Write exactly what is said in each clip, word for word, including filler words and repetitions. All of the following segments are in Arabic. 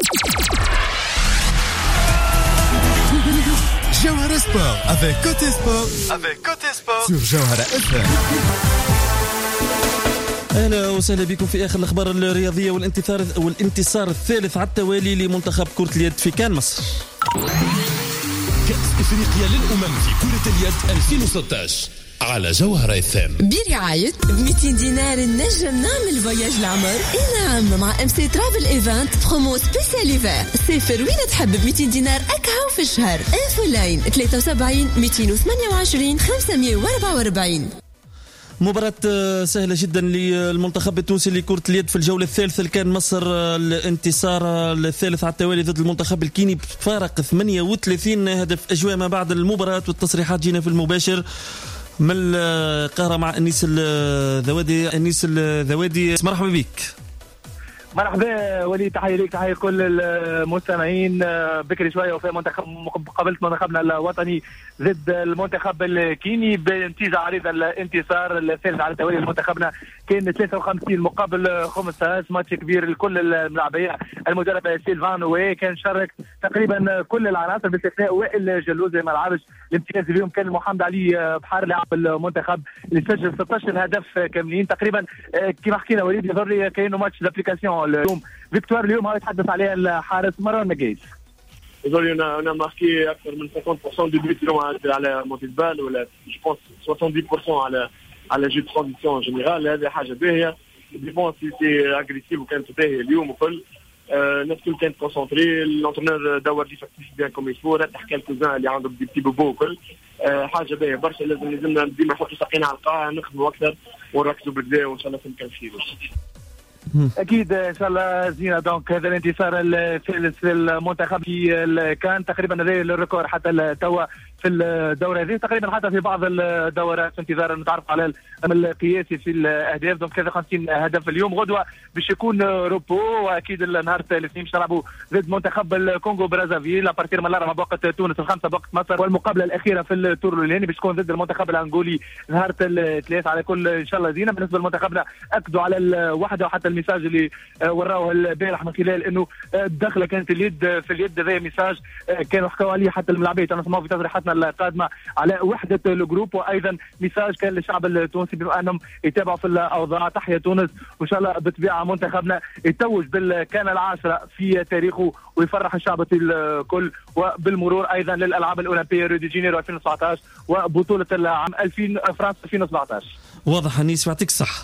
Jawhara Sport avec Côté Sport, avec Côté Sport sur Jawhara إف إم. اهلا وسهلا بكم في اخر الاخبار الرياضيه والانتصار والانتصار الثالث على التوالي لمنتخب كره اليد في كان مصر. كأس افريقيا للامم في كره اليد ألفين وستة عشر على جوهرة إف إم برعاية ب مئتين دينار النجم نعمل فواياج العمر. نعم مع ام سي ترافل ايفنت برومو سبيسيال ايفير. سافر وين تحب ب مئتين دينار اكهو في الشهر. انفو لاين ثلاثة وسبعين مئتين وثمانية وعشرين خمسمئة وأربعة وأربعين. مباراة سهلة جدا للمنتخب التونسي لكرة اليد في الجولة الثالثة اللي كان مصر الانتصار الثالث على التوالي ضد المنتخب الكيني بفارق ثمانية وثلاثين هدف. أجواء ما بعد المباراة والتصريحات جينا في المباشر من القاهرة مع أنيس الذوادي. أنيس الذوادي مرحبا بك. مرحبا وليد، تحية ليك تحية لكل المستمعين. بكري شوية وفي منتخب مقابلة منتخبنا الوطني ضد المنتخب الكيني بنتيجة عريضة. الانتصار الثالث على التوالي لمنتخبنا كان ثلاثة وخمسين مقابل خمسة عشر. ماتش كبير لكل الملاعبية. المدرب سيلفان وكان شارك تقريبا كل العناصر باستثناء وائل جلوزي ما لعبش. الامتياز اليوم كان محمد علي بحار لاعب المنتخب اللي سجل ستة عشر هدف كاملين تقريبا. كما حكينا وليد يظهر لي كانوا ماتش دابليكاسيون اليوم. فيكتوار اليوم هاي يتحدث عليها الحارس مروان مقيس. Aujourd'hui, on a, on a marqué من cinquante pour cent du but على موتي البال ولا je pense soixante-dix pour cent على على جي ترانزيسيون جينيرال. هذه حاجه باهيه. ديفونس سي اغريسيف وكانت باهيه اليوم وكل الناس كل كانت كونسونتري. الانترينور دور ديفاكتيف بيان كوم يفور. رتح كالكوزان اللي عندهم دي بتي بوبو وكل حاجه باهيه برشا. لازم لازمنا ديما نحطوا ساقينا على القاع نخدموا اكثر ونركزوا بالبدايه وان شاء الله في مكان خير. اكيد ان شاء الله زينه. دونك هذا الانتصار الثالث للمنتخب كان تقريبا هذا الريكورد حتى توا في الدوره هذه تقريبا حتى في بعض الدورات في انتظار نتعرف على القياسي في الاهداف. دونك ثلاثة وخمسين هدف اليوم. غدوه باش يكون روبو واكيد النهار الاثنين باش نلعبوا ضد منتخب الكونغو برازافيل ابارتير من الاربعه بوقت تونس الخمسه بوقت مصر. والمقابله الاخيره في التور الاولاني باش تكون ضد المنتخب الانغولي نهار الثلاث. على كل ان شاء الله زينه. بالنسبه لمنتخبنا اكدوا على الوحده وحتى الميساج اللي وراوه البارح من خلال انه الدخله كانت اليد في اليد. هذا ميساج كانوا حكوا عليه حتى الملاعبيه. نسمعوا في تصريحاتنا القادمه على وحده الجروب. وايضا ميساج كان للشعب التونسي بما انهم يتابعوا في الاوضاع. تحيه تونس وان شاء الله بطبيعه منتخبنا يتوج بالكان العاشره في تاريخه ويفرح الشعب الكل. وبالمرور ايضا للالعاب الاولمبيه ريو دي جانيرو ألفين وتسعة عشر وبطوله العام ألفين فرنسا ألفين وسبعة عشر. واضح انيس يعطيك الصحه.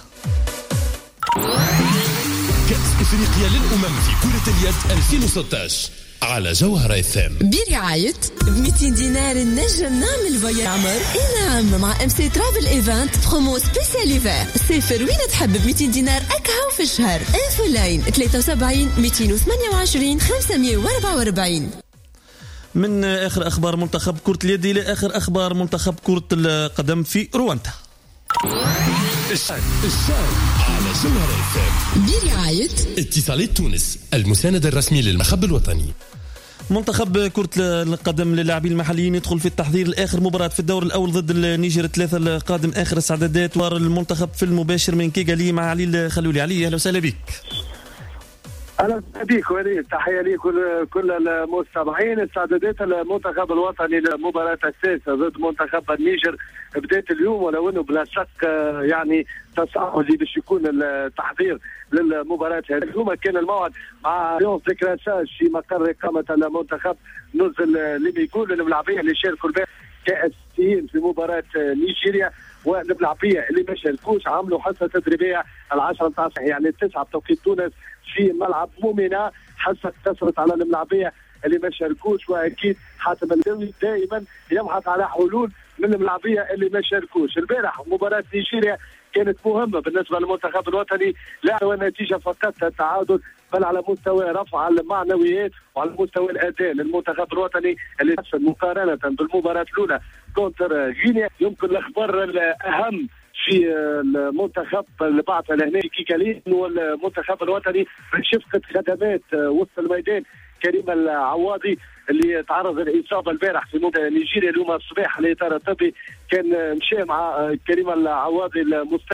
كأس افريقيا للامم في كره اليد ألفين وستة عشر على جوهرة إف إم برعاية ب مئتين دينار النجم نعمل فواياج عمر. نعم مع ام سي ترافل ايفنت برومو سبيسيال ايفير. سافر وين تحب ب مئتين دينار اكهو في الشهر. انفو لاين ثلاثة وسبعين مئتين وثمانية وعشرين خمسمئة وأربعة وأربعين. من اخر اخبار منتخب كرة اليد الى اخر اخبار منتخب كرة القدم في رواندا. الشان على جوهرة إف إم برعاية اتصالات تونس المساند الرسمي للمنتخب الوطني. منتخب كرة القدم للاعبين المحليين يدخل في التحضير لآخر مباراة في الدور الأول ضد النيجر الثلاثة القادم. آخر استعدادات وار المنتخب في المباشر من كيغالي مع علي الخلولي. علي أهلا وسهلا بك. اهلا بك وليد، تحيه لي كل كل المستمعين. استعدادات المنتخب الوطني للمباراه السادسه ضد منتخب النيجر بدايه اليوم، ولو انه بلا شك يعني تصاعدي باش يكون التحضير للمباراه هذه. اليوم كان الموعد مع ليونس ديكراساج في مقر اقامه المنتخب. نزل اللي بيقول الملاعبيه اللي شاركوا البارح كاساسيين في مباراه نيجيريا، والملاعبيه اللي ما شاركوش عملوا حصه تدريبيه العاشرة عشر يعني التسعة بتوقيت تونس في ملعب مؤمنه. حصه اقتصرت على الملاعبيه اللي ما شاركوش، واكيد حاتم الدولي دائما يبحث على حلول من الملاعبيه اللي ما شاركوش. البارح مباراه نيجيريا كانت مهمه بالنسبه للمنتخب الوطني، لا هو النتيجه فقط التعادل، بل على مستوى رفع المعنويات وعلى مستوى الاداء للمنتخب الوطني اللي حسن مقارنه بالمباراه الاولى كونتر غينيا. يمكن الاخبار الاهم في المنتخب اللي بعثه لهنا في كيكالي انه المنتخب الوطني شفقه خدمات وسط الميدان كريم العواضي اللي تعرض للاصابه البارح في نيجيريا اليوم الصباح. الاطار الطبي كان مشى مع كريم العواضي المستوى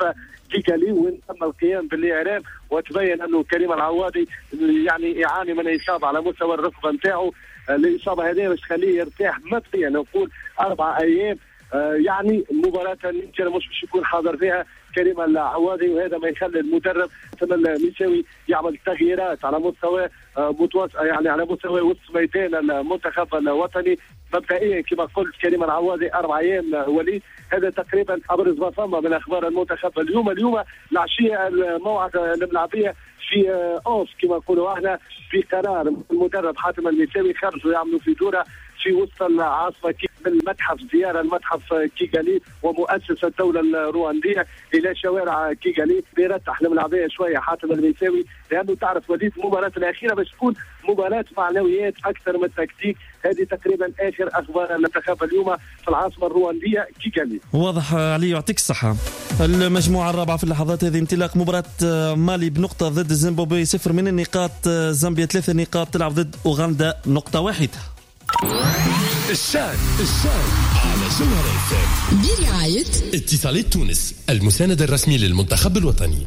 كيكالي وين تم القيام بالاعراب، وتبين انه كريم العوادي يعني يعاني من اصابه على مستوى الركبه نتاعو. الاصابه هذه باش تخليه يرتاح مبدئيا نقول اربع ايام. آه يعني مباراه الانتر مش باش يكون حاضر فيها كريم العوادي، وهذا ما يخلي المدرب الميساوي يعمل تغييرات على مستوى آه متوسط يعني على مستوى وسط ميدان المنتخب الوطني. مبدئيا كما قلت كريم العوادي اربع ايام وليد، هذا تقريبا ابرز ما فما من اخبار المنتخب اليوم. اليوم العشيه الموعد الملعبيه في اوف كما نقولوا احنا في قرار المدرب حاتم الميساوي، خرجوا يعملوا في دوره في وسط العاصمه بالمتحف، زياره المتحف كيغالي ومؤسسه الدوله الروانديه الى شوارع كيغالي. بيرتح الملعبيه شويه حاتم الميساوي لانه تعرف وليد المباراه الاخيره باش تكون مباراه معنويات اكثر من التكتيك. هذه تقريبا اخر اخبار المنتخب اليوم في العاصمه الروانديه كيغالي. واضح علي، يعطيك الصحه. المجموعه الرابعه في اللحظات هذه انطلاق مباراه مالي بنقطه ضد زيمبابوي صفر من النقاط، زامبيا ثلاثه نقاط تلعب ضد اوغندا نقطه واحده. الشان الشان على جوهرة اف ام برعاية اتصالات تونس، المساند الرسمي للمنتخب الوطني.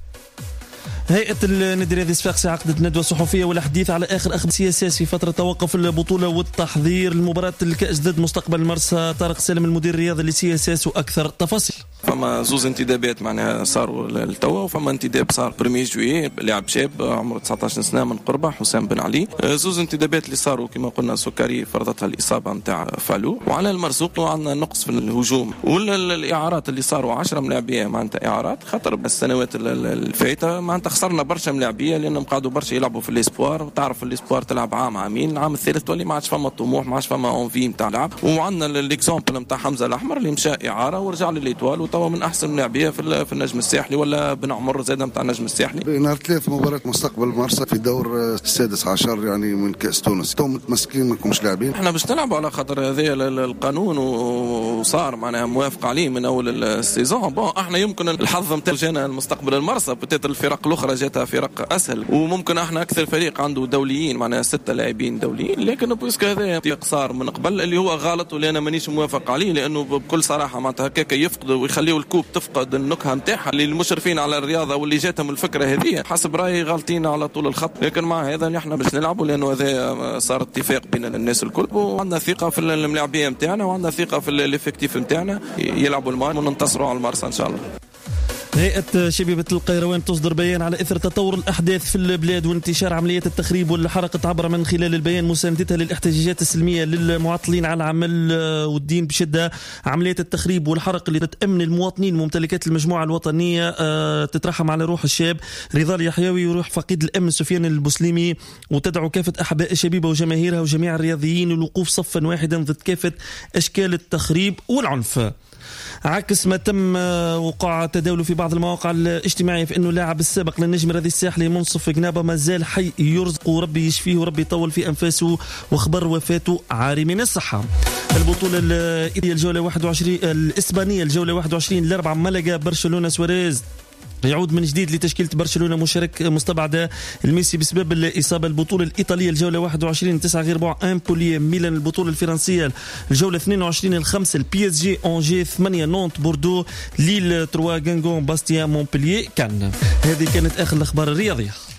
هيئة النادي الرياضي الصفاقسي عقدت ندوة صحفية والحديث على آخر أخبار سياسية في فترة توقف البطولة والتحضير لمباراة الكأس ضد مستقبل المرسى. طارق سالم المدير الرياضي لسي اس اس وأكثر تفاصيل. فما زوز انتدابات معناها صاروا للتوا، وفما انتداب صار برمي جويي لاعب شاب عمره تسعطاش سنة من قربة حسام بن علي. زوز انتدابات اللي صاروا كما قلنا سكري فرضتها الإصابة نتاع فالو، وعلى المرزوق وعندنا نقص في الهجوم، ولا الإعارات اللي صاروا عشرة ملاعبية معناتها إعارات، خاطر السنوات الفايتة معناتها خسرنا برشا ملاعبية لأنهم قعدوا برشا يلعبوا في الإسبوار، وتعرف الإسبوار تلعب عام عامين، العام الثالث تولي ما عادش فما طموح، ما عادش فما اونفي نتاع لعب. وعندنا الاكزامبل نتاع حمزة الأحمر اللي مشى إعارة ورجع للإيطوال وتوا من أحسن اللاعبية في في النجم الساحلي، ولا بن عمر زاده نتاع النجم الساحلي. نهار ثلاث مباراة مستقبل مرسى في دور السادس عشر يعني من كأس تونس، تو متمسكين منكمش لاعبين. احنا باش نلعبوا على خاطر هذا القانون وصار معناها موافق عليه من أول السيزون. بون احنا يمكن الحظ نتاع جانا المستقبل المرسى، بتات الفرق الأخرى جاتها فرق أسهل، وممكن احنا أكثر فريق عنده دوليين معناها ستة لاعبين دوليين، لكن بويسك هذا صار من قبل اللي هو غلط واللي أنا مانيش موافق عليه، لأنه بكل صراحة معناتها هكاك يفقدوا ويخليوا الكوب تفقد النكهة نتاعها. اللي المشرفين على الرياضة واللي جاتهم الفكرة هذه حسب رأيي غلطين على طول الخط، لكن مع هذا اللي احنا باش نلعبوا لأنه هذا صار اتفاق بين الناس الكل، وعندنا ثقة في الملاعبية نتاعنا وعندنا ثقة في الافكتيف نتاعنا يلعبوا المال وننتصروا على المرسى إن شاء الله. هيئة شبيبة القيروان تصدر بيان على إثر تطور الأحداث في البلاد وانتشار عمليات التخريب والحرق. تعبر من خلال البيان مساندتها للاحتجاجات السلمية للمعطلين على العمل والدين بشدة عمليات التخريب والحرق اللي تأمن المواطنين ممتلكات المجموعة الوطنية تترحم على روح الشاب رضا اليحيوي وروح فقيد الأمن سفيان البسليمي، وتدعو كافة أحباء شبيبة وجماهيرها وجميع الرياضيين للوقوف صفا واحدا ضد كافة أشكال التخريب والعنف. عكس ما تم وقوع تداوله في بعض المواقع الاجتماعية في أنه اللاعب السابق للنجم الرياضي الساحلي منصف جنابة ما زال حي يرزق وربي يشفيه وربي يطول في أنفاسه، وخبر وفاته عاري من الصحة. البطولة الجولة واحد وعشرين الإسبانية الجولة واحد وعشرين الأربعة ملقا برشلونة سواريز يعود من جديد لتشكيلة برشلونة مشارك مستبعدة الميسي بسبب الإصابة. البطولة الإيطالية الجولة واحد وعشرين تسعة غير بوع امبولي ميلان. البطولة الفرنسية الجولة اثنين وعشرين الخمسة البي اس جي أنجي ثمانية نونت بوردو ليل ثلاثة غانغون باستيان مونبلييه كان. هذه كانت آخر الأخبار الرياضية.